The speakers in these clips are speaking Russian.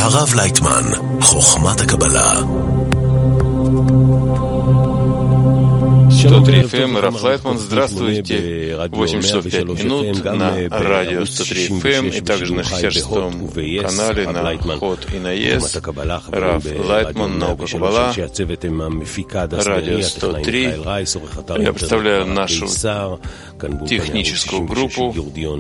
הרב לייטמן, חוכמת הקבלה. 103 FM, Раф Лайтман, здравствуйте. 8 часов 5 минут на радио 103 FM и также на 66-м канале на Ход и на ЕС. Раф Лайтман, наука Каббала, радио 103. Я представляю нашу техническую группу.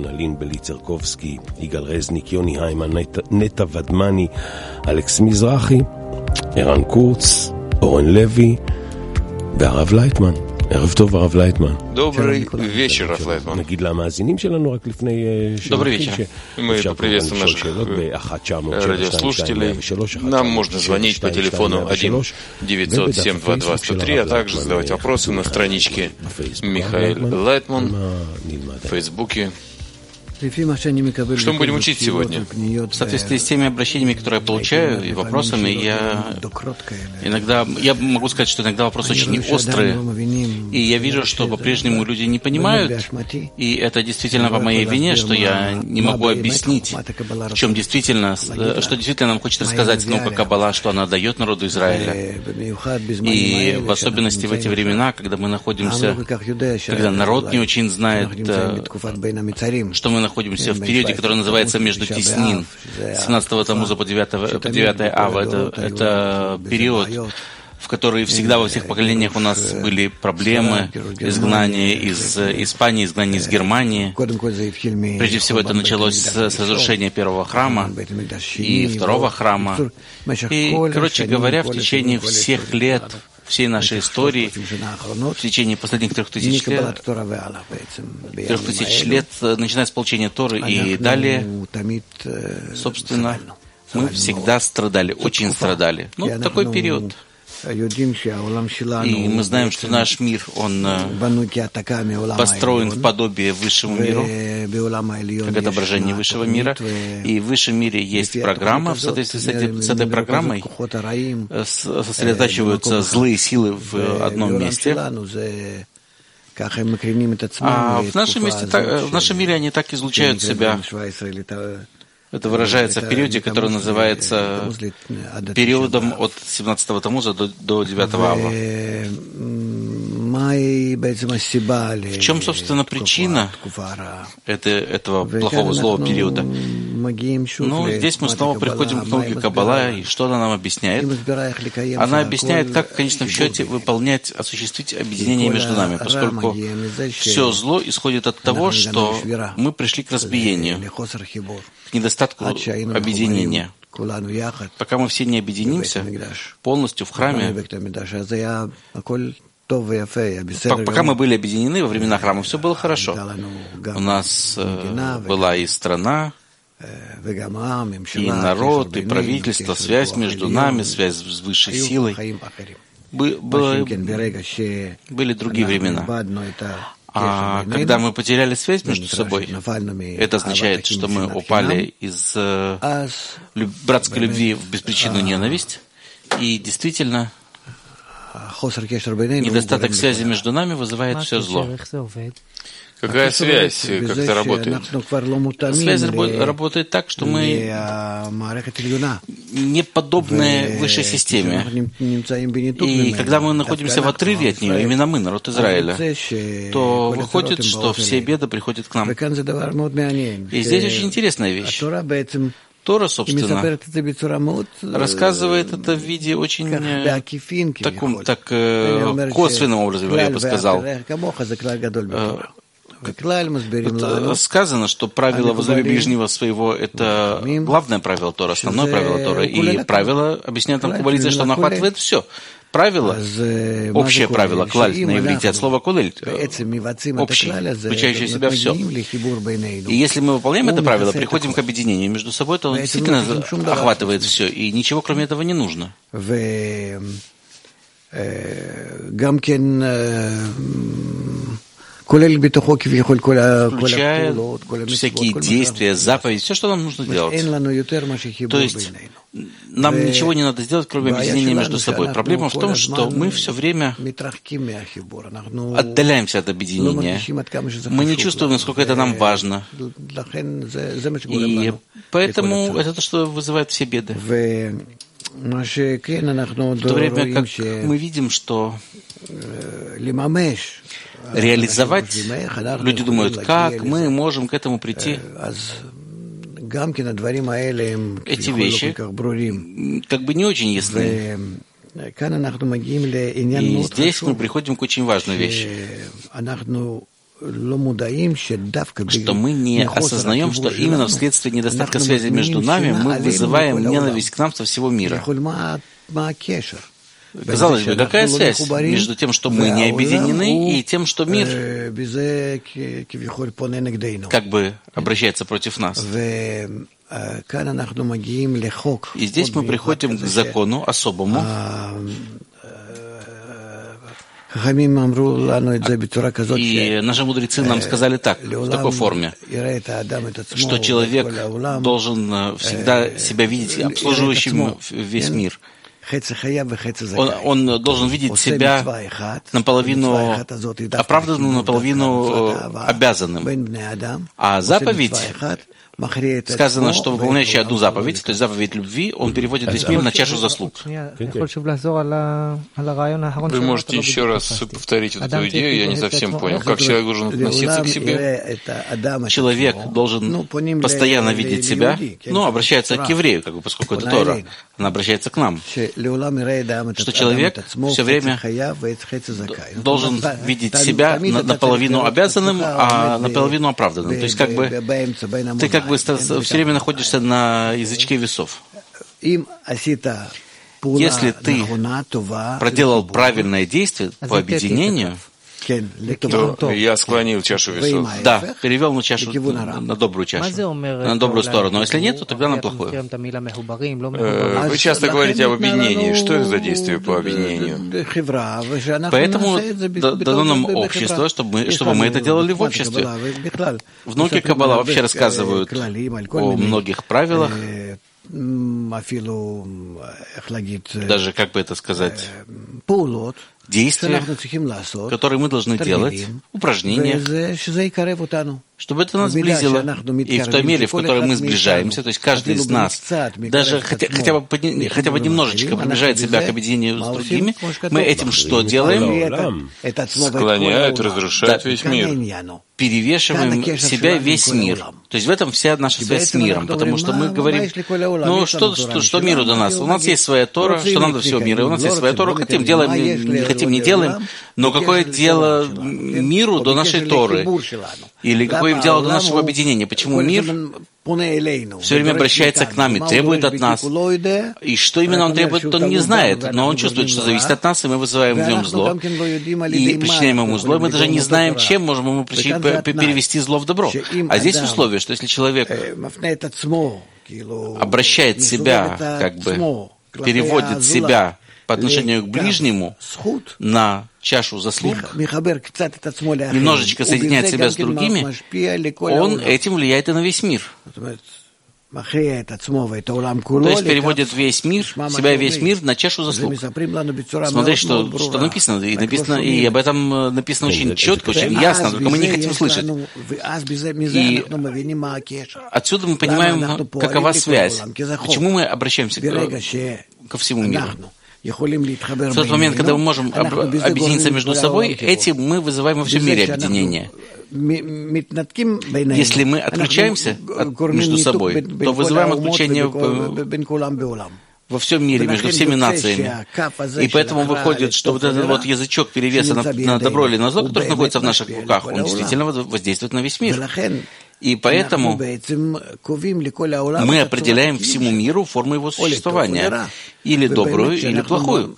אלכס מזרחי, ערן קורץ, אורן לוי והרב לייטמן. ערב טוב, הרב לייטמן. Добрый вечер, Раф Лайтман. נגיד למאזינים שלנו רק לפני Добрый вечер. Мы поприветствуем наших радиослушателей. Нам можно звонить по телефону 1-900-722-103, а также задавать вопросы на страничке Михаил Лайтман в Фейсбуке. Что мы будем учить сегодня? В соответствии с теми обращениями, которые я получаю, и вопросами, я могу сказать, что иногда вопросы очень острые, и я вижу, что по-прежнему люди не понимают, и это действительно по моей вине, что я не могу объяснить, в чем действительно, что действительно нам хочет рассказать наука Каббала, что она дает народу Израиля. И в особенности в эти времена, когда мы находимся, когда народ не очень знает, что мы находимся в периоде, который называется между Теснин, с 17-го Тамуза по 9 Ава. Это период, в который всегда во всех поколениях у нас были проблемы, изгнание из Испании, изгнание из Германии. Прежде всего, это началось с разрушения первого храма и второго храма. И, короче говоря, в течение всех лет, всей нашей истории, в течение последних 3000 лет, начиная с получения Торы и далее, собственно, мы всегда страдали, очень страдали. Такой период. И мы знаем, что наш мир, он построен в подобие высшему миру, как отображение высшего мира. И в высшем мире есть программа. В соответствии с этой программой сосредотачиваются злые силы в одном месте. А в нашем мире они так излучают себя. Это выражается в периоде, который называется периодом от 17-го Тамуза до 9-го Ава. В чем, собственно, причина этого плохого, злого периода? Здесь мы снова приходим к науке Каббала, и что она нам объясняет? Она объясняет, как в конечном счете осуществить объединение между нами, поскольку все зло исходит от того, что мы пришли к разбиению, к недостатку объединения. Пока мы все не объединимся полностью в храме, пока мы были объединены во времена храма, все было хорошо. У нас была и страна, и народ, и правительство, связь между нами, связь с высшей силой. Были другие времена. А когда мы потеряли связь между собой, это означает, что мы упали из братской любви в беспричинную ненависть, и действительно недостаток связи между нами вызывает все зло. Какая связь? Как это работает? Связь работает так, что мы не подобны высшей системе. И когда мы находимся в отрыве от нее, именно мы, народ Израиля, то выходит, что все беды приходят к нам. И здесь очень интересная вещь. Тора, собственно, рассказывает это в виде очень косвенным образом, я бы сказал. Сказано, что правило «возлюби ближнего своего» — это главное правило Торы, основное правило Торы. И правило, объясняет нам каббалисты, что оно охватывает все. Правило, общее правило, клаль, на иврите от слова колель, общий, включающий в себя все. И если мы выполняем это правило, приходим к объединению между собой, то оно действительно охватывает все, и ничего кроме этого не нужно. Включая всякие действия, заповеди, все, что нам нужно делать. То есть нам ничего не надо сделать, кроме объединения между собой. Проблема в том, что мы все время отдаляемся от объединения. Мы не чувствуем, насколько это нам важно. И поэтому это то, что вызывает все беды. В то время как мы видим, что реализовать, люди думают, как мы можем к этому прийти. Эти вещи как бы не очень ясны. И здесь мы приходим к очень важной вещи, что мы не осознаем, что именно вследствие недостатка связи между нами мы вызываем ненависть к нам со всего мира. Казалось бы, какая связь между тем, что мы не объединены, и тем, что мир как бы обращается против нас? И здесь мы приходим к закону особому. И наши мудрецы нам сказали так, в такой форме, что человек должен всегда себя видеть обслуживающим весь мир. Он должен видеть себя наполовину оправданным, наполовину обязанным. А заповедь, сказано, что выполняющий одну заповедь, то есть заповедь любви, он переводит весь мир на чашу заслуг. Вы можете еще раз повторить вот эту идею, я не совсем понял, как человек должен относиться к себе? Человек должен постоянно видеть себя, обращается к еврею, как бы, поскольку это Тора, она обращается к нам, что человек все время должен видеть себя наполовину обязанным, а наполовину оправданным. То есть как бы ты как бы все время находишься на язычке весов. Если ты проделал правильное действие по объединению, то я склонил чашу весов. Да, перевел на чашу, на добрую чашу, на добрую сторону. А если нет, то тогда на плохую. Вы часто говорите об объединении. Что это за действие по объединению? Поэтому дано нам общество, чтобы мы это делали в обществе. В науке Каббала вообще рассказывают о многих правилах, даже, как бы это сказать, действия, которые мы должны делать, упражнения, чтобы это нас сблизило. И в той мере, в которой мы сближаемся, то есть каждый из нас, даже хотя бы немножечко приближает себя к объединению с другими, мы этим что делаем? Склоняют, разрушают весь мир. Перевешиваем себя весь мир. То есть в этом вся наша связь с миром, потому что мы говорим, что миру до нас? У нас есть своя Тора, что нам до всего мира, у нас есть своя Тора, хотим делаем, не хотим не делаем, но какое дело миру до нашей Торы? Или какое дело до нашего объединения? Почему мир все время обращается к нам и требует от нас? И что именно он требует, он не знает, но он чувствует, что зависит от нас, и мы вызываем в нем зло, и причиняем ему зло, и мы даже не знаем, чем можем ему перевести зло в добро. А здесь условие, что если человек обращает себя, как бы переводит себя по отношению к ближнему на чашу заслуг, немножечко соединяет себя с другими, он этим влияет и на весь мир. То есть переводит весь мир, себя и весь мир на чашу заслуг. Смотри, что написано, и об этом написано очень четко, очень ясно, только мы не хотим слышать. И отсюда мы понимаем, какова связь, почему мы обращаемся ко всему миру. В тот момент, когда мы можем объединиться между собой, этим мы вызываем во всем мире объединение. Если мы отключаемся между собой, то вызываем отключение во всем мире, между всеми нациями. И поэтому выходит, что вот этот вот язычок перевеса на добро или на зло, который находится в наших руках, он действительно воздействует на весь мир. И поэтому мы определяем всему миру форму его существования. или добрую, или плохую.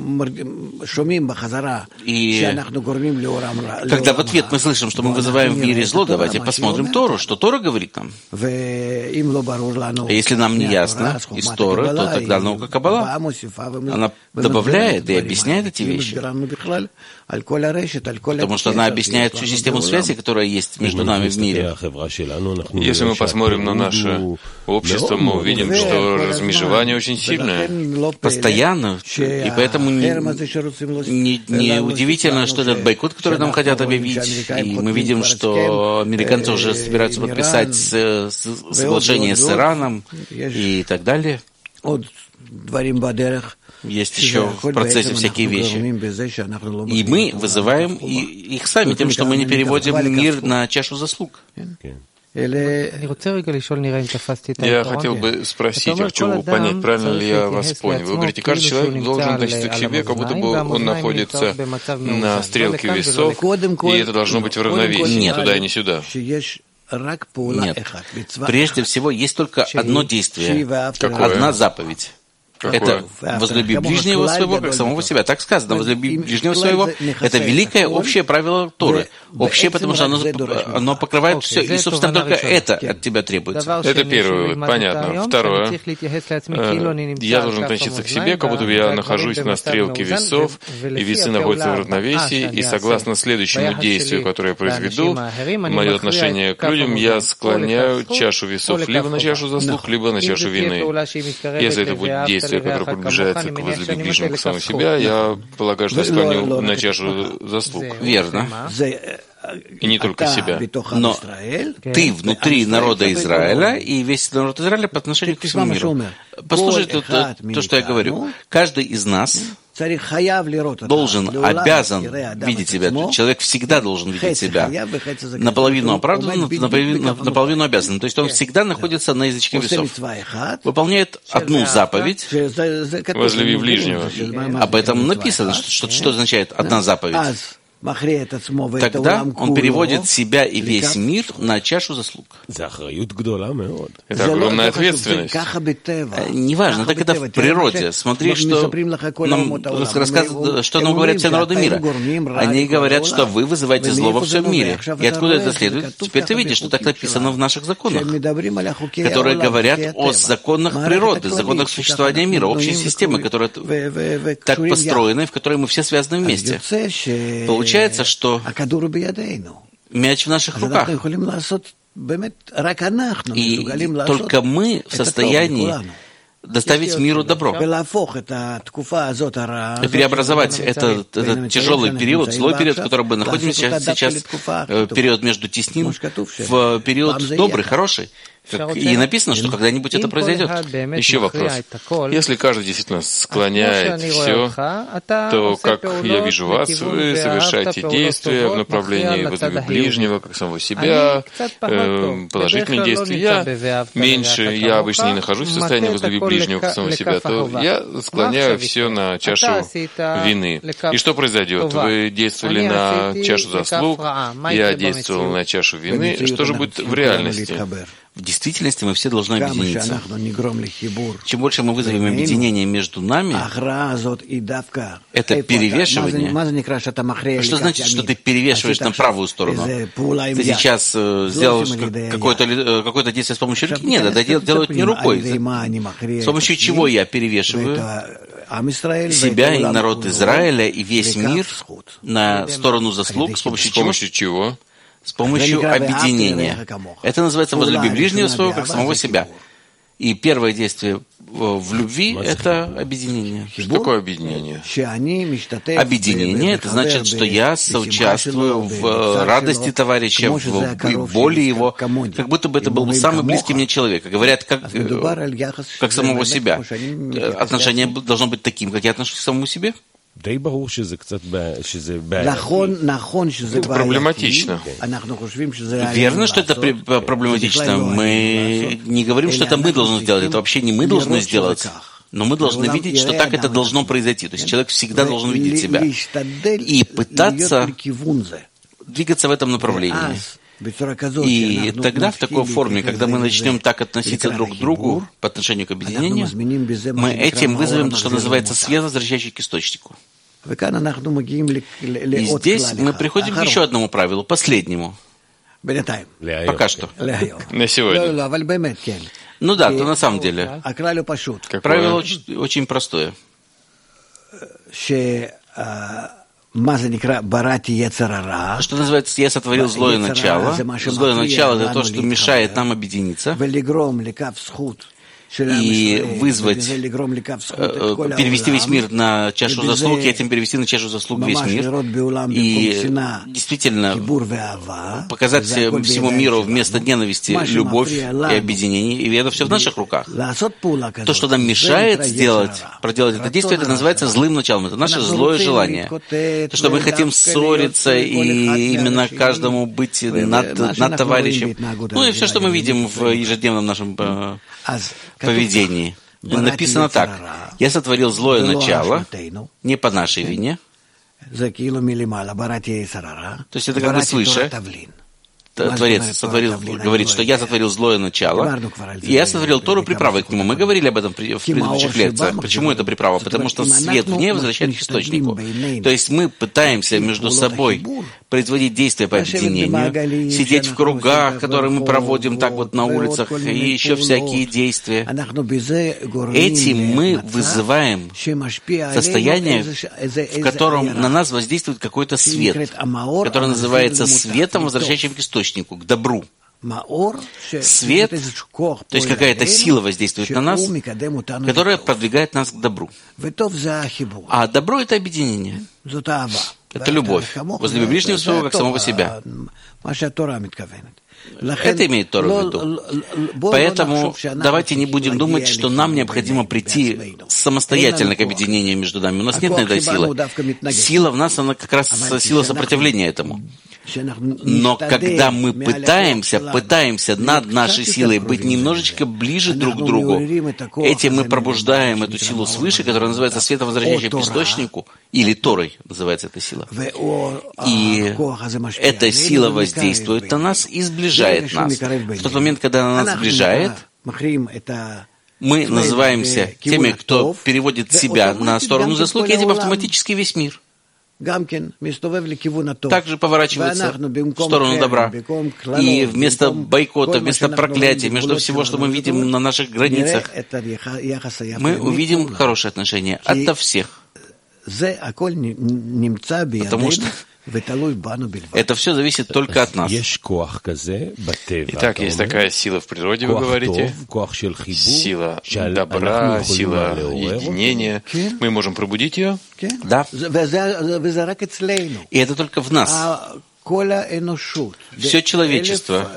И когда в ответ мы слышим, что мы вызываем в мире зло, давайте посмотрим Тору, что Тора говорит нам. А если нам не ясно из Торы, то тогда наука Каббала, она добавляет и объясняет эти вещи. Потому что она объясняет всю систему связи, которая есть между нами в мире. Если мы посмотрим на наше общество, мы увидим, что размежевание очень сильное. Постоянно. И поэтому не удивительно, что этот бойкот, который нам хотят объявить, и мы видим, что американцы уже собираются подписать соглашение с Ираном и так далее. Есть еще в процессе всякие вещи. И мы вызываем их сами тем, что мы не переводим мир на чашу заслуг. Я хотел бы спросить, я хочу понять, правильно ли я вас понял. Вы говорите, каждый человек должен относиться к себе, как будто бы он находится на стрелке весов, и это должно быть в равновесии, не туда и не сюда. Нет. Прежде всего, есть только одно действие, одна заповедь. Это возлюби ближнего своего, как самого себя. Так сказано, возлюби ближнего своего. Это великое общее правило Торы. Общее, потому что оно покрывает все. И, собственно, только это от тебя требуется. Это первое, понятно. Второе, я должен относиться к себе, как будто я нахожусь на стрелке весов, и весы находятся в равновесии, и согласно следующему действию, которое я произведу, мое отношение к людям, я склоняю чашу весов либо на чашу заслуг, либо на чашу вины. Если это будет действие, которое приближается к возлюби ближнего к самому себя, я полагаю, что я склоню на чашу заслуг. Верно. И не только себя. Но ты внутри народа Израиля, и весь народ Израиля по отношению к всему миру. Послушайте то, что я говорю. Каждый из нас должен, обязан видеть себя. Человек всегда должен видеть себя наполовину оправданным, наполовину обязанным. То есть он всегда находится на язычке весов. Выполняет одну заповедь. Возлюби ближнего. Об этом написано, что означает одна заповедь. Тогда он переводит себя и весь мир на чашу заслуг. Это огромная ответственность. Неважно, так это в природе. Смотри, что нам рассказывают, что нам говорят все народы мира. Они говорят, что вы вызываете зло во всем мире. И откуда это следует? Теперь ты видишь, что так написано в наших законах, которые говорят о законах природы, законах существования мира, общей системы, которая так построена, в которой мы все связаны вместе. Получается, что мяч в наших руках. И только мы в состоянии доставить миру добро. Преобразовать этот тяжелый период, злой период, в котором мы находимся сейчас, период между теснин, в период добрый, хороший. И написано, что когда-нибудь это произойдет. Еще вопрос. Если каждый действительно склоняет все, то, как я вижу вас, вы совершаете действия в направлении возлюби ближнего, как самого себя, положительные действия. Я обычно не нахожусь в состоянии возлюби ближнего, как самого себя, то я склоняю все на чашу вины. И что произойдет? Вы действовали на чашу заслуг, я действовал на чашу вины. Что же будет в реальности? В действительности мы все должны объединиться. Чем больше мы вызовем объединение между нами, это перевешивание. Что значит, что ты перевешиваешь на правую сторону? Ты сейчас сделал какое-то действие с помощью руки? Нет, это делают не рукой. С помощью чего я перевешиваю себя и народ Израиля и весь мир на сторону заслуг? С помощью чего? С помощью объединения. Это называется «возлюби ближнего своего, как самого себя». И первое действие в любви – это объединение. Что такое объединение? Объединение – это значит, что я соучаствую в радости товарища, в боли его, как будто бы это был самый близкий мне человек. Говорят, как самого себя. Отношение должно быть таким, как я отношусь к самому себе. Это проблематично. Верно, что это проблематично. Мы не говорим, что это мы должны сделать. Это вообще не мы должны сделать. Но мы должны видеть, что так это должно произойти. То есть человек всегда должен видеть себя. И пытаться двигаться в этом направлении. И тогда, в такой форме, когда мы начнем так относиться друг к другу по отношению к объединению, мы этим вызовем то, что называется свет, возвращающий к источнику. И здесь мы приходим к еще одному правилу, последнему. Пока что. На сегодня. Ну да, то на самом деле. Правило очень простое. Что называется, я сотворил злое начало. Злое начало — это то, что мешает нам объединиться и вызвать, перевести весь мир на чашу заслуг, и этим перевести на чашу заслуг весь мир. И действительно показать всему миру вместо ненависти любовь и объединение. И это все в наших руках. То, что нам мешает проделать это действие, это называется злым началом. Это наше злое желание. То, что мы хотим ссориться и именно каждому быть над товарищем. Ну и все, что мы видим в ежедневном нашем поведении. Написано так. Я сотворил злое начало, не по нашей вине. То есть это как бы свыше. Творец говорит, что я сотворил злое начало, и я сотворил Тору приправой к нему. Мы говорили об этом в предыдущих лекциях. Почему это приправа? Потому что свет в ней возвращает к источнику. То есть мы пытаемся между собой производить действия по объединению, сидеть в кругах, которые мы проводим так вот на улицах, и еще всякие действия. Этим мы вызываем состояние, в котором на нас воздействует какой-то свет, который называется светом, возвращающим к источнику, к добру. Свет, то есть какая-то сила воздействует на нас, которая продвигает нас к добру. А добро — это объединение. Это любовь. Возлюби ближнего своего, как самого себя. Это имеет Тора в виду. Поэтому давайте не будем думать, что нам необходимо прийти самостоятельно к объединению между нами. У нас нет на это силы. Сила в нас, она как раз сила сопротивления этому. Но когда мы пытаемся над нашей силой быть немножечко ближе друг к другу, этим мы пробуждаем эту силу свыше, которая называется светом, возвращающим к источнику, или Торой называется эта сила. И эта сила воздействует на нас и сближает нас. В тот момент, когда она нас сближает, мы называемся теми, кто переводит себя на сторону заслуги, этим автоматически весь мир также поворачивается в сторону добра. И вместо бойкота, вместо проклятия, между всего, что мы видим на наших границах, мы увидим хорошие отношения ото всех. Потому что это все зависит только от нас. Итак, есть такая сила в природе, вы говорите. Сила добра, сила единения. Мы можем пробудить ее? Да. И это только в нас. Все человечество,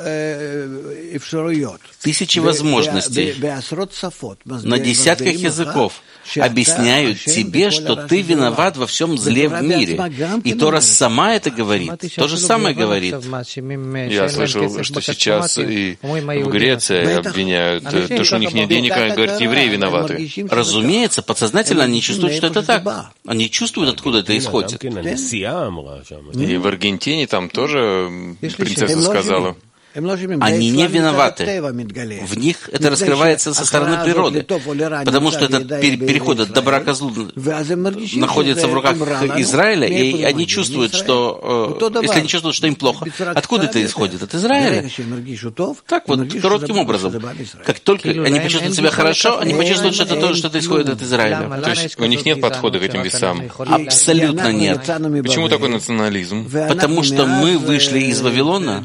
тысячи возможностей на десятках языков объясняют тебе, что ты виноват во всем зле в мире. И Тора сама это говорит. То же самое говорит. Я слышал, что сейчас и в Греции обвиняют, то, что у них нет денег, а говорят, евреи виноваты. Разумеется, подсознательно они чувствуют, что это так. Они чувствуют, откуда это исходит. И в Аргентине там тоже принцесса сказала. Они не виноваты. В них это раскрывается со стороны природы. Потому что этот переход от добра к злу находится в руках Израиля, и они чувствуют, что если они чувствуют, что им плохо, откуда это исходит? От Израиля. Так вот, коротким образом. Как только они почувствуют себя хорошо, они почувствуют, что это то, что исходит от Израиля. То есть у них нет подхода к этим весам? Абсолютно нет. Почему такой национализм? Потому что мы вышли из Вавилона,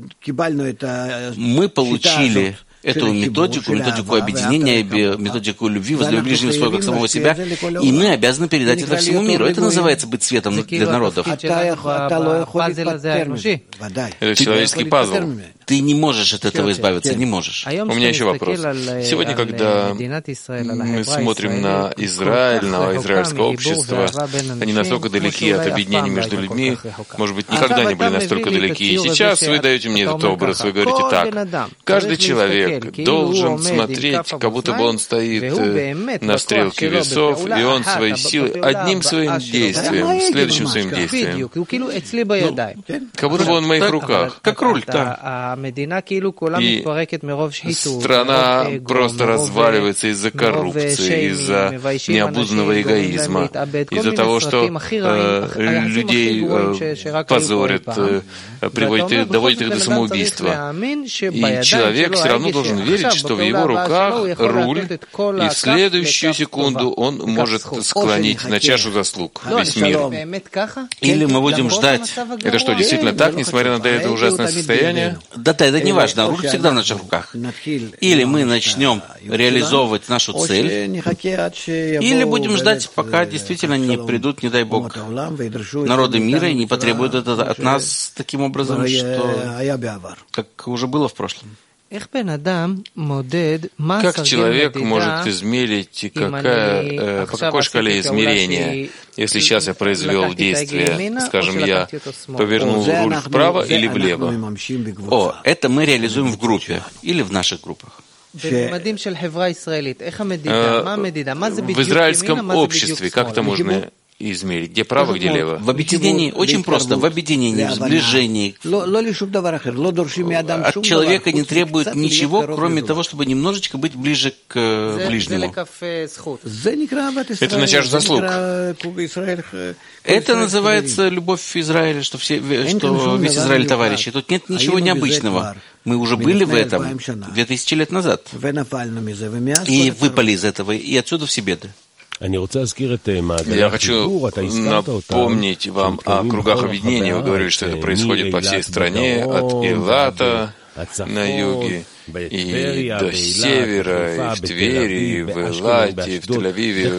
мы получили эту методику объединения, методику любви, возлюби ближнего своего как самого себя, и мы обязаны передать это всему миру. Это называется быть светом для народов. Это человеческий пазл. Ты не можешь от этого избавиться, не можешь. У меня еще вопрос. Сегодня, когда мы смотрим на Израиль, на израильское общество, они настолько далеки от объединения между людьми, может быть, никогда не были настолько далеки. И сейчас вы даете мне этот образ, вы говорите так. Каждый человек должен смотреть, как будто бы он стоит на стрелке весов, и он свои силы одним своим действием, следующим своим действием, как будто бы он в моих руках, как руль, да. И страна просто разваливается из-за коррупции, из-за необузданного эгоизма, из-за того, что людей позорят, доводят их до самоубийства. И человек все равно должен верить, что в его руках руль, и в следующую секунду он может склонить на чашу заслуг весь мир. Или мы будем ждать. Это что, действительно так, несмотря на это ужасное состояние? Да, это не важно. Руль всегда в наших руках. Или мы начнем реализовывать нашу цель, или будем ждать, пока действительно не придут, не дай Бог, народы мира и не потребуют это от нас таким образом, что как уже было в прошлом. Как человек может измерить, по какой шкале измерения, если сейчас я произвел действие, скажем, я повернул руль вправо или влево? Это мы реализуем в группе или в наших группах. В израильском обществе как это можно измерить? Где право, где лево? В объединении очень просто. В объединении, в сближении. От человека не требует ничего, кроме того, чтобы немножечко быть ближе к ближнему. Это на чашу заслуг. Это называется любовь Израиля, что весь Израиль товарищи. Тут нет ничего необычного. Мы уже были в этом 2000 лет назад. И выпали из этого, и отсюда все беды. Я хочу напомнить вам о кругах объединения. Вы говорили, что это происходит по всей стране, от Илата на юге и до севера, и в Твери, и в Элате, и в Тель-Авиве,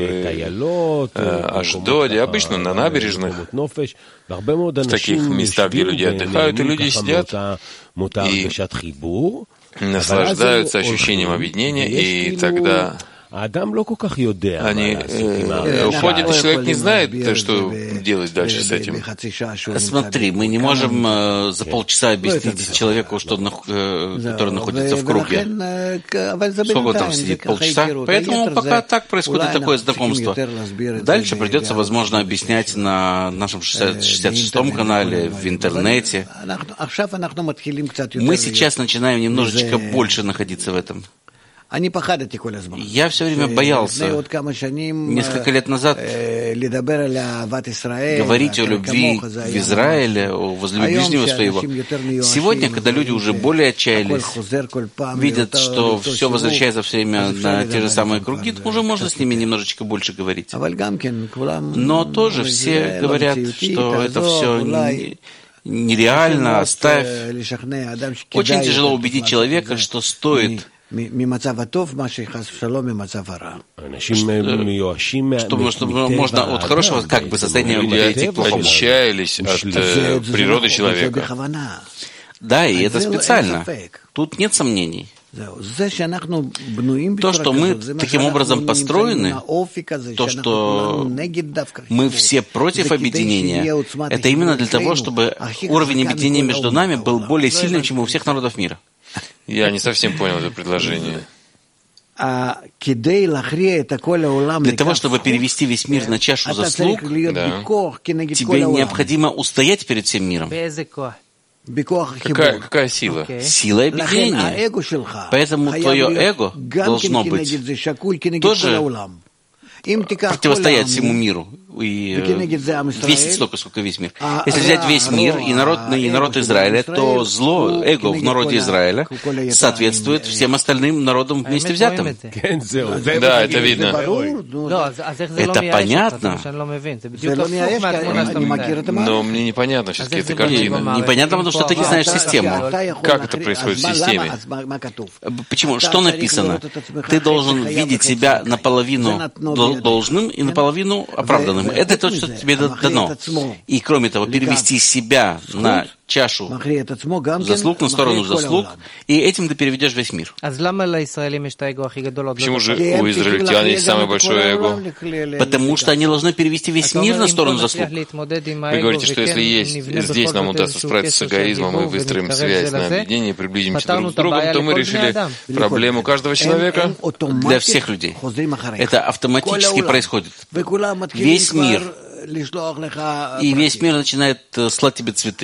в Ашдоде, обычно на набережных, в таких местах, где люди отдыхают, и люди сидят и наслаждаются ощущением объединения, и тогда они уходят, и человек не знает, что делать дальше с этим. Смотри, мы не можем за полчаса объяснить человеку, который находится в круге. Сколько он там сидит? Полчаса? Поэтому пока так происходит такое знакомство. Дальше придется, возможно, объяснять на нашем 66-м канале, в интернете. Мы сейчас начинаем немножечко больше находиться в этом. Я все время боялся, несколько лет назад, говорить о любви в Израиле, о возлюби ближнего своего. Сегодня, когда люди уже более отчаялись, видят, что все возвращается все время на те же самые круги, то уже можно с ними немножечко больше говорить. Но тоже все говорят, что это все нереально, оставь. Очень тяжело убедить человека, что стоит чтобы можно от хорошего как бы состояния перейти к плохому. Отчаялись от природы человека. Да, и это специально. Тут нет сомнений. То, что мы таким образом построены, то, что мы все против объединения, это именно для того, чтобы уровень объединения между нами был более сильным, чем у всех народов мира. Я не совсем понял это предложение. Для того, чтобы перевести весь мир на чашу заслуг, тебе необходимо устоять перед всем миром. Какая сила? Сила объединения. Поэтому твое эго должно быть тоже противостоять всему миру и весить столько, сколько весь мир. Если взять весь мир и народ Израиля, то зло, эго в народе Израиля соответствует всем остальным народам вместе взятым. Да, это видно. Это понятно. Но мне непонятно все-таки эта картина. Непонятно, потому что ты не знаешь систему. Как это происходит в системе? Почему? Что написано? Ты должен видеть себя наполовину должным и наполовину оправданным. Это то, что тебе дано. И кроме того, перевести себя на чашу заслуг на сторону заслуг, и этим ты переведешь весь мир. Почему же у израильтян есть самое большое эго? Потому что они должны перевести весь мир на сторону заслуг. Вы говорите, что если здесь нам удастся справиться с эгоизмом и выстроим связь на объединение, приблизимся друг к другу, то мы решили проблему каждого человека. Для всех людей. Это автоматически происходит. Весь мир. И весь мир начинает слать тебе цветы.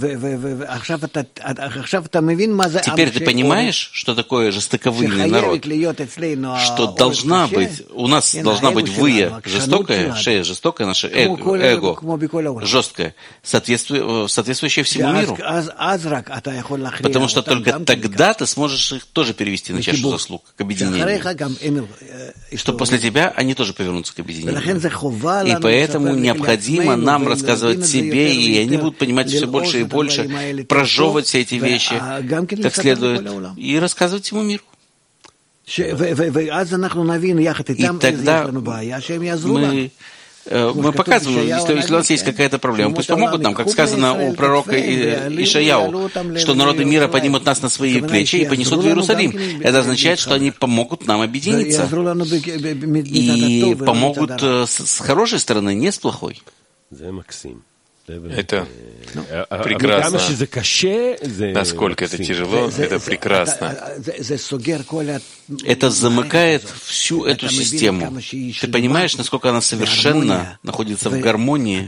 Теперь ты понимаешь, что такое жестоковыйный народ? Что должна быть, у нас должна быть выя жестокая, шея жестокая, наше эго жесткое, соответствующее всему миру. Потому что только тогда ты сможешь их тоже перевести на чашу заслуг, к объединению. Что после тебя они тоже повернутся к объединению. И поэтому необходимо нам рассказывать себе, и они будут понимать все больше и больше, прожевывать все эти вещи как следует, и рассказывать всему миру. И тогда мы показываем, если у нас есть какая-то проблема, пусть помогут нам, как сказано у пророка Ишаяу, что народы мира поднимут нас на свои плечи и понесут в Иерусалим. Это означает, что они помогут нам объединиться. И помогут с хорошей стороны, не с плохой. Это прекрасно. Насколько это тяжело, это прекрасно. Это замыкает всю эту систему. Ты понимаешь, насколько она совершенно находится в гармонии,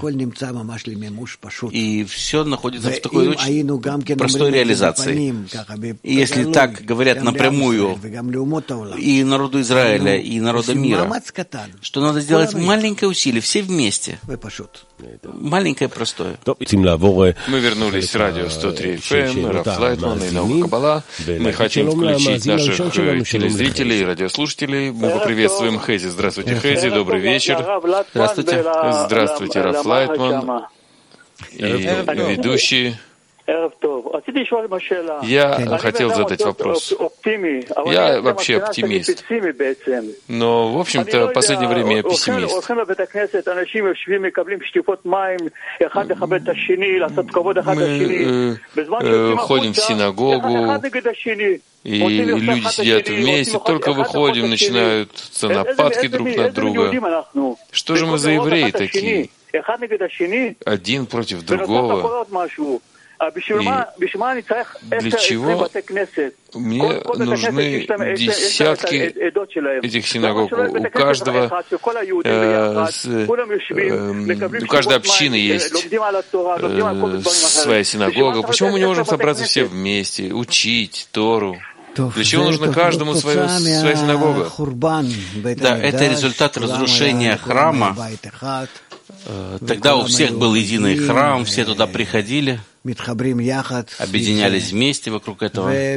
и все находится в такой очень простой реализации. И если так говорят напрямую и народу Израиля, и народу мира, что надо сделать маленькое усилие, все вместе. Маленькое простое. Мы вернулись в радио 103 FM, Раф Лайтман и Наука Каббала. Мы хотим включить наших телезрителей и радиослушателей. Мы поприветствуем Хези. Здравствуйте, Хези, добрый вечер. Здравствуйте. Здравствуйте, Раф Лайтман и ведущий. Я хотел задать вопрос. Я вообще оптимист, но, в общем-то, в последнее время я пессимист. Мы ходим в синагогу, и люди сидят вместе, только выходим, начинаются нападки друг на друга. Что же мы за евреи такие? Один против другого. И для чего мне нужны десятки этих синагог? У каждой общины есть своя синагога. Почему мы не можем собраться все вместе, учить Тору? Для чего нужно каждому своя синагога? Да, это результат разрушения храма. Тогда у всех был единый храм, все туда приходили, объединялись вместе вокруг этого. И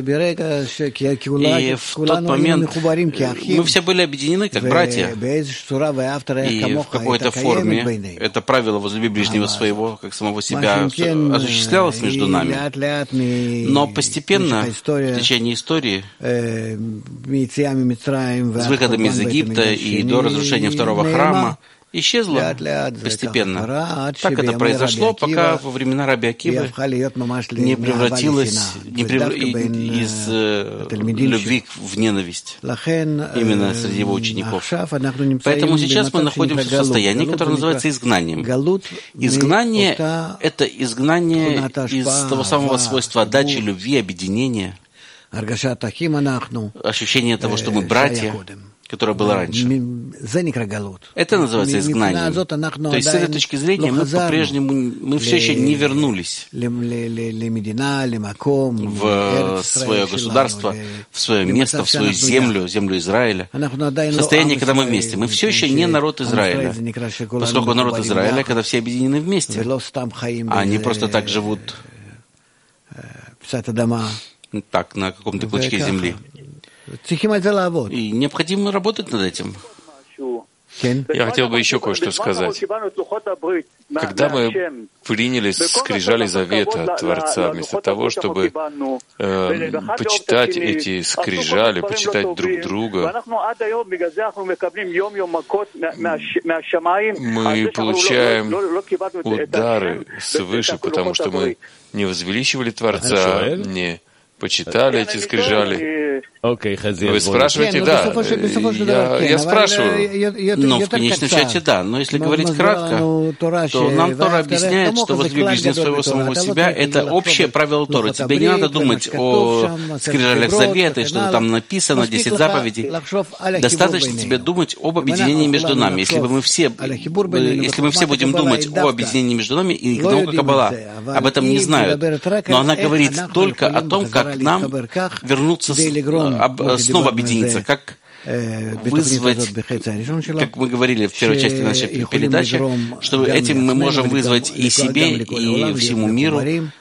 в тот момент мы все были объединены как братья. И в какой-то форме это правило «возлюби ближнего своего, как самого себя» осуществлялось между нами. Но постепенно, в течение истории, с выходом из Египта и до разрушения второго храма, исчезло постепенно. Так это произошло, пока во времена Раби Акивы не превратилось из любви в ненависть именно среди его учеников. Поэтому сейчас мы находимся в состоянии, которое называется изгнанием. Изгнание — это изгнание из того самого свойства отдачи, любви, объединения, ощущение того, что мы братья, которое было раньше. Это называется изгнание. То есть с этой точки зрения мы по-прежнему, все еще не вернулись в свое государство, в свое место, в свою землю, землю Израиля. В состоянии, когда мы вместе. Мы все еще не народ Израиля, поскольку народ Израиля, когда все объединены вместе, а они просто так живут так, на каком-то клочке земли. И необходимо работать над этим. Я хотел бы еще кое-что сказать. Когда мы приняли скрижали завета от Творца, вместо того, чтобы почитать эти скрижали, почитать друг друга, мы получаем удары свыше, потому что мы не возвеличивали Творца, не почитали эти скрижали. Вы спрашиваете? Да. Я спрашиваю. Ну, в конечном счете, да. Но если говорить кратко, то нам Тора объясняет, что возлюби ближнего своего самого себя — это общее правило Торы. Тебе не надо думать о скрижалях завета, и что там написано, 10 заповедей. Достаточно тебе думать об объединении между нами. Если мы все будем думать о объединении между нами, и наука Каббала об этом не знают, но она говорит только о том, как нам вернуться снова объединиться, как вызвать, как мы говорили в первой части нашей передачи, что этим мы можем вызвать и себе, и всему миру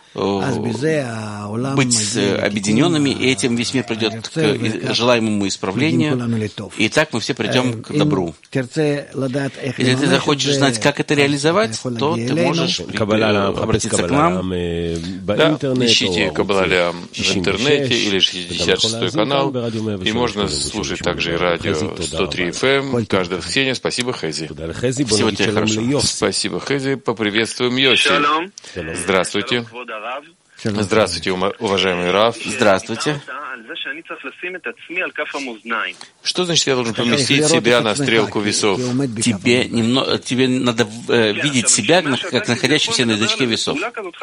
быть объединенными, и этим весь мир придет к желаемому исправлению, и так мы все придем к добру. Если ты захочешь знать, как это реализовать, то ты можешь обратиться к нам. Да, ищите Каббала в интернете или 66-й канал, и можно слушать также и радио 103 FM каждое воскресенье. Спасибо, Хези. Всего тебе хорошего. Спасибо, Хези. Поприветствуем Йоси. Здравствуйте. Здравствуйте, уважаемый Рав. Здравствуйте. Что значит, я должен поместить себя на стрелку весов? Тебе надо видеть себя, как находящимся на язычке весов.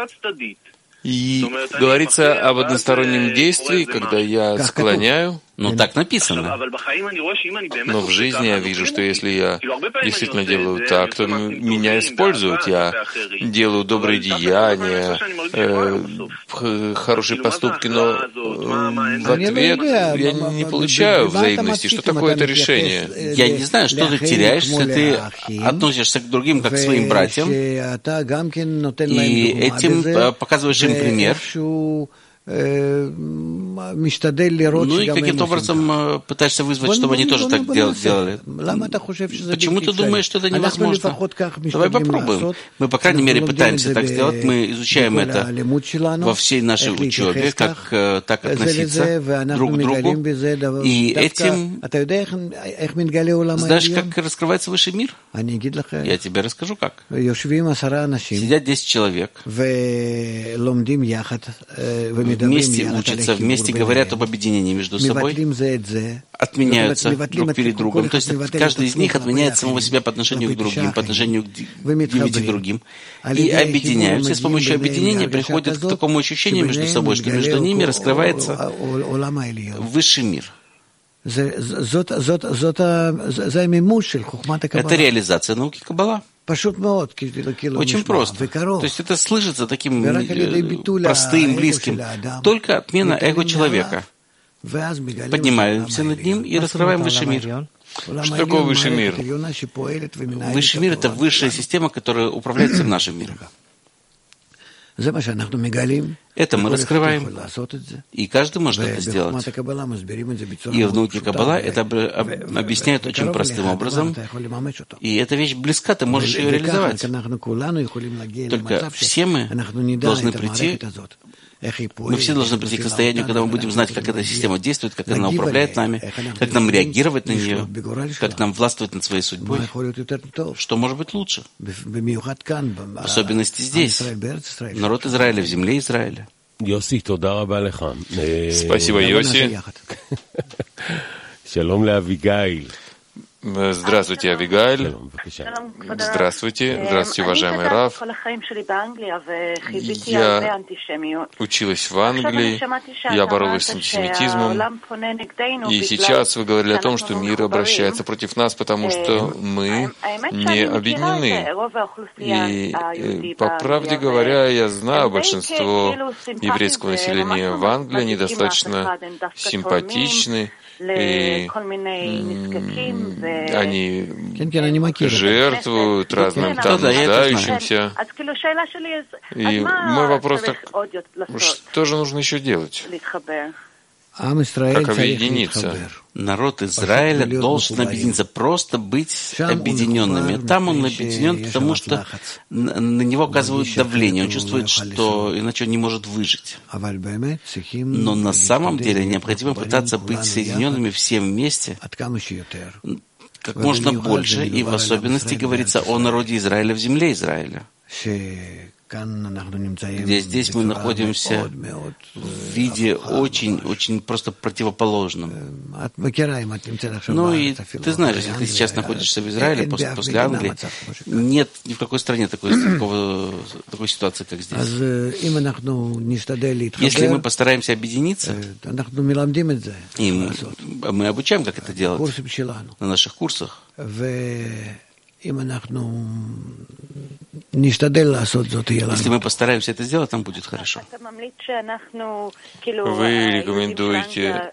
И говорится об одностороннем действии, когда я склоняю. Ну, так написано. Но в жизни я вижу, что если я действительно делаю так, то меня используют. Я делаю добрые деяния, хорошие поступки, но в ответ я не получаю взаимности. Что такое это решение? Я не знаю, что ты теряешь, если ты относишься к другим как к своим братьям, и этим показываешь им пример. Ну и каким-то образом пытаешься вызвать, чтобы они тоже так делали. Почему ты думаешь, что это невозможно? Давай попробуем. Мы, по крайней мере, пытаемся так сделать. Мы изучаем это во всей нашей учебе, как так относиться друг к другу. И этим, знаешь, как раскрывается высший мир? Я тебе расскажу, как. Сидят 10 человек, вместе учатся, вместе говорят об объединении между собой, отменяются друг перед другом. То есть каждый из них отменяет самого себя по отношению к другим, по отношению к 9 другим. И объединяются. И с помощью объединения приходят к такому ощущению между собой, что между ними раскрывается высший мир. Это реализация науки Каббала. Очень просто. То есть это слышится таким простым, близким. Только отмена эго человека. Поднимаемся над ним и раскрываем высший мир. Что такое высший мир? Высший мир — это высшая система, которая управляет всем нашим миром. Это мы раскрываем, и каждый может это сделать. И в науке Каббала это объясняет очень простым образом, и эта вещь близка, ты можешь ее реализовать. Только все мы должны прийти, мы все должны прийти к состоянию, когда мы будем знать, как эта система действует, как она управляет нами, как нам реагировать на нее, как нам властвовать над своей судьбой. Что может быть лучше? В особенности здесь, народ Израиля, в земле Израиля. Спасибо, Йоси. Здравствуйте, Авигайль. Здравствуйте. Здравствуйте, уважаемый Рав. Я училась в Англии, я боролась с антисемитизмом, и сейчас вы говорили о том, что мир обращается против нас, потому что мы не объединены. И, по правде говоря, я знаю, большинство еврейского населения в Англии недостаточно симпатичны, и они жертвуют разным там нуждающимся. И мой вопрос так, что же нужно еще делать? Как объединиться? Народ Израиля должен объединиться, просто быть объединенными. Там он объединен, потому что на него оказывают давление. Он чувствует, что иначе он не может выжить. Но на самом деле необходимо пытаться быть соединенными все вместе, как можно больше, и в особенности говорится о народе Израиля в земле Израиля, где здесь мы находимся в виде очень просто противоположном. Ну и ты знаешь, если ты сейчас находишься в Израиле, после Англии, нет ни в какой стране такой ситуации, как здесь. Если мы постараемся объединиться, и мы обучаем, как это делать на наших курсах, если мы постараемся это сделать, там будет хорошо. Вы рекомендуете,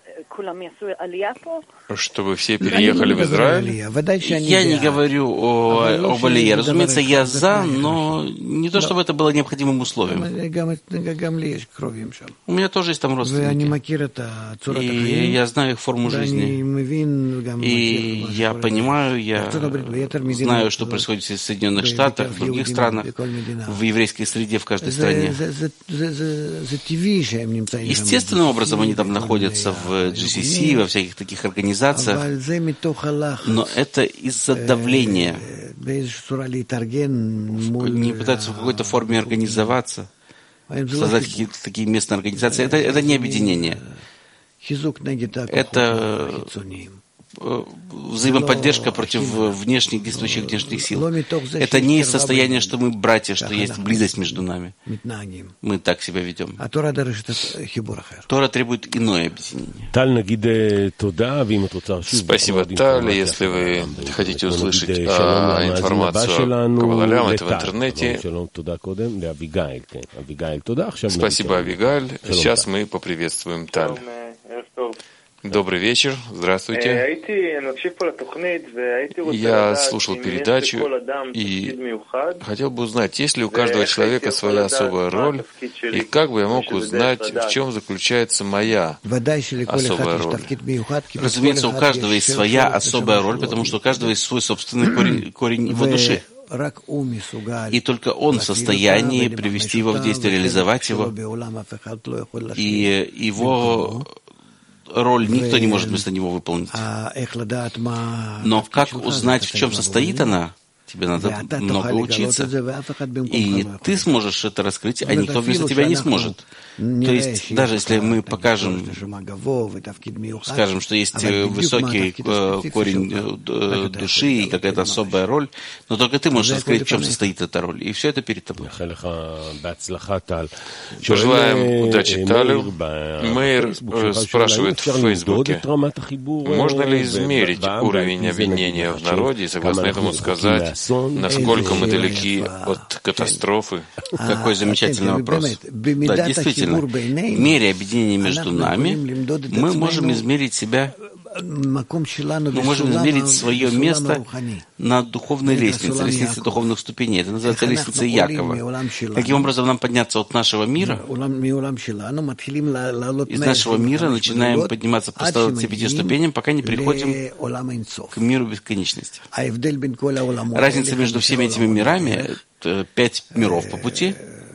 чтобы все переехали в Израиль? Я не говорю об алие. Разумеется, я за, но не то, чтобы это было необходимым условием. У меня тоже есть там родственники. И я знаю их форму жизни. И я понимаю, я знаю, что происходит в Соединенных Штатах, в других странах, в еврейской среде в каждой стране. Естественным образом они там находятся в GCC, во всяких таких организациях, но это из-за давления. Они пытаются в какой-то форме организоваться, создать какие-то такие местные организации. Это не объединение. Это взаимоподдержка против внешних действующих внешних сил. Это не из состояния, что мы братья, что есть близость между нами. Мы так себя ведем. Тора требует иное объединение. Спасибо, Таль. Если вы хотите услышать информацию о Каббала, это в интернете. Спасибо, Авигаль. Сейчас мы поприветствуем Таль. Добрый вечер, здравствуйте. Я слушал передачу и хотел бы узнать, есть ли у каждого человека своя особая роль, и как бы я мог узнать, в чем заключается моя особая роль. Разумеется, у каждого есть своя особая роль, потому что у каждого есть свой собственный корень его души. И только он в состоянии привести его в действие, реализовать его, и его роль никто не может вместо него выполнить. Но как узнать, в чем состоит она? Тебе надо много учиться. И ты сможешь это раскрыть, а никто вместо тебя не сможет. То есть, даже если мы покажем, скажем, что есть высокий корень души и какая-то особая роль, но только ты можешь раскрыть, в чем состоит эта роль. И все это перед тобой. Пожелаем удачи Талю. Мэйр спрашивает в Фейсбуке, можно ли измерить уровень объединения в народе и согласно этому сказать, насколько мы далеки от катастрофы? Какой замечательный вопрос. Да, действительно. В мере объединения между нами мы можем измерить себя, мы можем измерить свое место на духовной лестнице духовных ступеней. Это называется лестница Якова. Каким образом нам подняться от нашего мира? Из нашего мира начинаем подниматься по 125 ступеням, пока не приходим к миру бесконечности. Разница между всеми этими мирами — 5 миров по пути,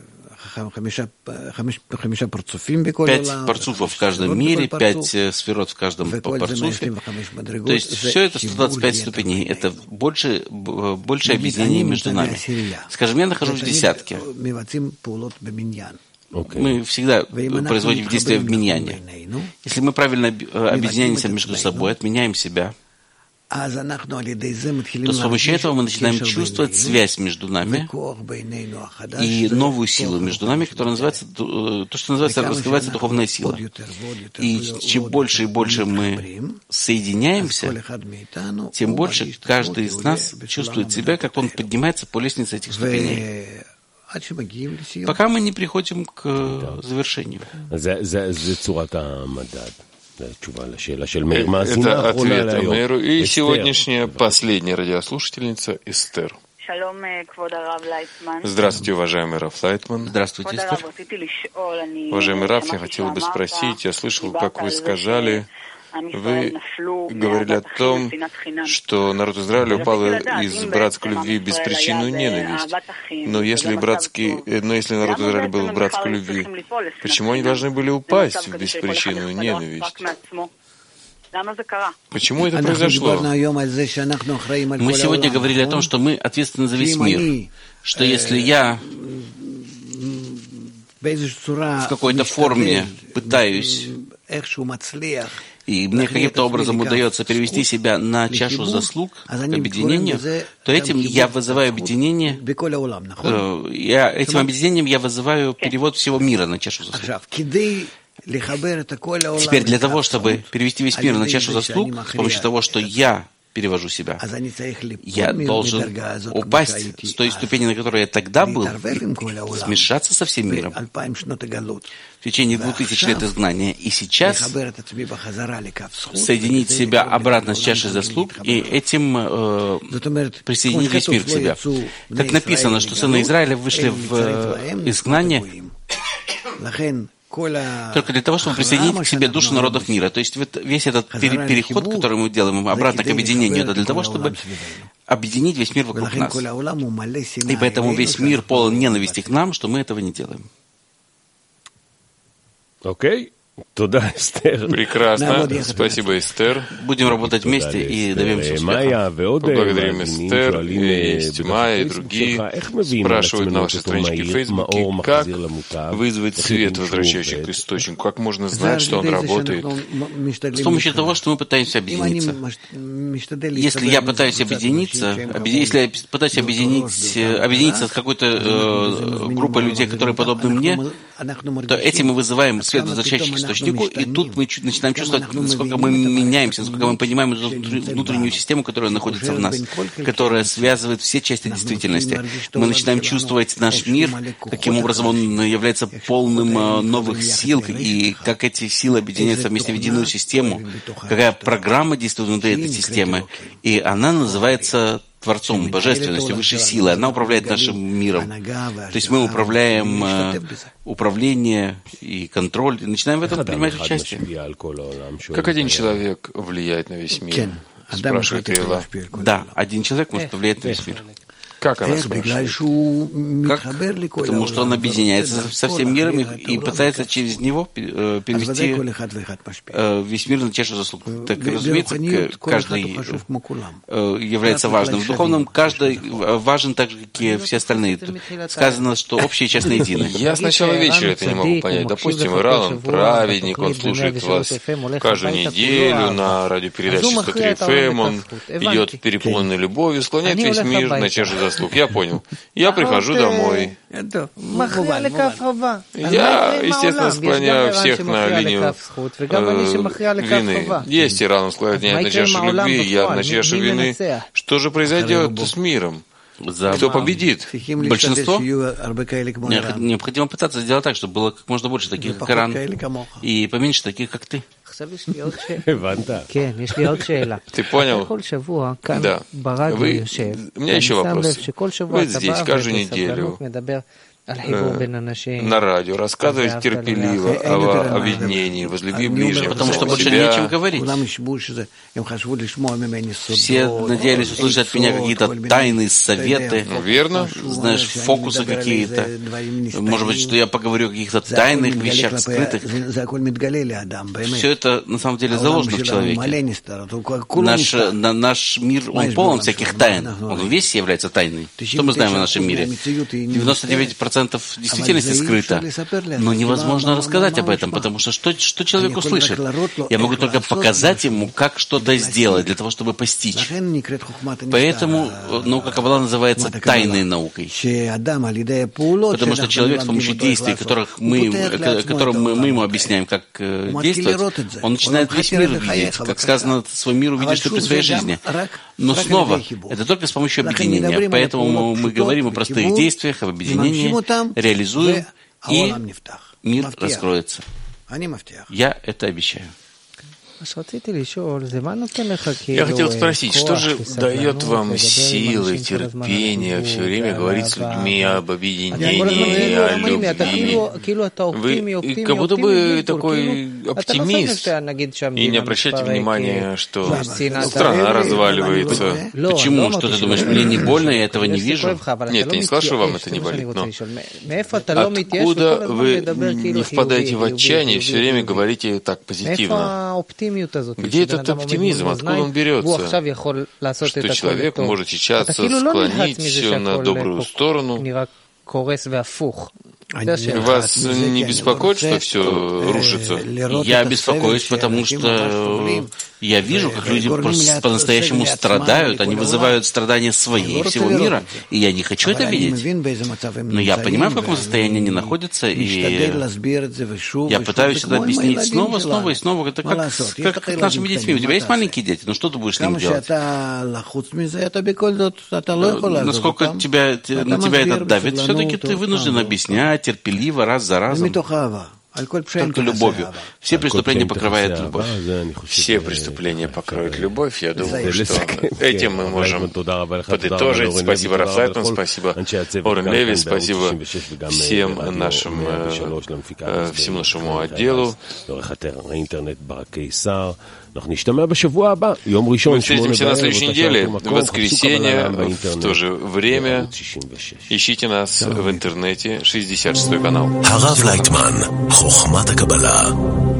5 парцуфов в каждом мире, 5 сферот в каждом парцуфе. То есть все это 125 ступеней. Это больше объединение между нами. Скажем, я нахожусь в десятке. Мы всегда производим действия в миньяне. Если мы правильно объединяемся между собой, отменяем себя, то с помощью этого мы начинаем чувствовать связь между нами и новую силу между нами, которая называется, то, что называется, раскрывается духовная сила. И чем больше и больше мы соединяемся, тем больше каждый из нас чувствует себя, как он поднимается по лестнице этих ступеней, пока мы не приходим к завершению. Это ответ Мэру. И сегодняшняя последняя радиослушательница Эстер. Здравствуйте, уважаемый Рав Лайтман. Здравствуйте, Эстер. Уважаемый Рав, я хотел бы спросить, я слышал, как вы сказали, вы говорили о том, что народ Израиля упал из братской любви в беспричинную ненависть. Но если народ Израиля был в братской любви, почему они должны были упасть в беспричинную ненависть? Почему это произошло? Мы сегодня говорили о том, что мы ответственны за весь мир. Что если я в какой-то форме пытаюсь, и мне каким-то образом удается перевести себя на чашу заслуг к объединению, то этим я вызываю объединение, этим объединением я вызываю перевод всего мира на чашу заслуг. Теперь для того, чтобы перевести весь мир на чашу заслуг, с помощью того, что я перевожу себя, я должен упасть с той ступени, на которой я тогда был, смешаться со всем миром в течение 2000 лет изгнания, и сейчас соединить себя обратно с чашей заслуг и этим присоединить весь мир к себе. Как написано, что сыны Израиля вышли в изгнание только для того, чтобы присоединить к себе душу народов мира. То есть весь этот переход, который мы делаем обратно к объединению, это для того, чтобы объединить весь мир вокруг нас. И поэтому весь мир полон ненависти к нам, что мы этого не делаем. Окей. Туда, Эстер. Прекрасно. Спасибо, Эстер. Будем работать вместе и добьемся успеха. Поблагодарим Эстер, и есть Майя, и другие. Спрашивают на вашей страничке в Фейсбуке, как вызвать свет, возвращающий к источнику, как можно знать, что он работает. С помощью того, что мы пытаемся объединиться. Если я пытаюсь объединиться, объединиться с какой-то группой людей, которые подобны мне, то этим мы вызываем свет, возвращающий к источнику, и тут мы начинаем чувствовать, насколько мы меняемся, насколько мы понимаем внутреннюю систему, которая находится в нас, которая связывает все части действительности. Мы начинаем чувствовать наш мир, каким образом он является полным новых сил, и как эти силы объединяются вместе в единую систему, какая программа действует внутри этой системы, и она называется Творцом, Божественностью, Высшей силой. Она управляет нашим миром. То есть мы управляем управление и контроль, и начинаем в этом принимать участие. Как один человек влияет на весь мир? Спрашивает Ила. Да, один человек может повлиять на весь мир. Как она спрашивает? Как? Потому что он объединяется со всем миром и пытается через него перевести весь мир на чашу заслуг. Так, разумеется, каждый является важным. В духовном каждый важен так же, как и все остальные. Сказано, что общее и частное едино. Я с начала вечера это не могу понять. Допустим, Иран, он праведник, он слушает вас каждую неделю на радиопередаче 103 FM, он идет переполненной любовью, склоняет весь мир на чашу заслуг. Я понял. Я прихожу домой. Я, естественно, склоняю всех на линию вины. Есть Иран, он склоняет на чашу любви, я на чашу вины. Что же произойдет с миром? Кто победит? Большинство? Необходимо пытаться сделать так, чтобы было как можно больше таких, как Иран, и поменьше таких, как ты. Ты понял? Да. У меня еще вопрос. Вы здесь каждую неделю на радио рассказываете терпеливо о объединении, возлюби ближнего. Потому что больше нечем говорить. Все надеялись услышать от меня какие-то тайные советы. Верно. Знаешь, фокусы какие-то. Может быть, что я поговорю о каких-то тайных вещах, скрытых. Все это на самом деле заложено в человеке. Наш мир, он полон всяких тайн. Он весь является тайной. Что мы знаем о нашем мире? 99% действительности скрыто, но невозможно рассказать об этом, потому что человек услышит? Я могу только показать ему, как что-то сделать для того, чтобы постичь. Поэтому наука Каббала называется тайной наукой. Потому что человек с помощью действий, которым мы ему объясняем, как действовать, он начинает весь мир видеть. Как сказано, свой мир увидишь ты при своей жизни. Но снова, это только с помощью объединения. Поэтому мы говорим о простых действиях, об объединении, реализуем, и мир раскроется. Я это обещаю. Я хотел спросить, что же дает вам силы, терпение все время говорить с людьми об объединении, о любви? Вы как будто бы такой оптимист, и не обращайте внимания, что страна разваливается. Почему? Что ты думаешь, мне не больно, я этого не вижу? Нет, я не сказал, что вам это не болит, но откуда вы не впадаете в отчаяние и все время говорите так позитивно? Где этот оптимизм? Откуда он берется? Что человек может сейчас склонить все на добрую сторону? Вас не беспокоит, что все рушится? Я беспокоюсь, потому что я вижу, как люди по-настоящему страдают, они вызывают страдания свои и всего мира, и я не хочу это видеть. Но я понимаю, в каком состоянии они находятся, и я пытаюсь это объяснить снова и снова. Это как с нашими детьми. У тебя есть маленькие дети, ну что ты будешь с ними делать? Насколько на тебя это давит, все-таки ты вынужден объяснять терпеливо, раз за разом. Только любовью. Все преступления покрывает любовь. Все преступления покроет любовь. Я думаю, что этим мы можем подытожить. Спасибо, Раф Лайтман, спасибо, Орен Леви, спасибо всем всему нашему отделу. Мы встретимся на следующей неделе, в воскресенье, в то же время. Ищите нас в интернете, 66-й канал. הרב לייטמן, חוכמת הקבלה.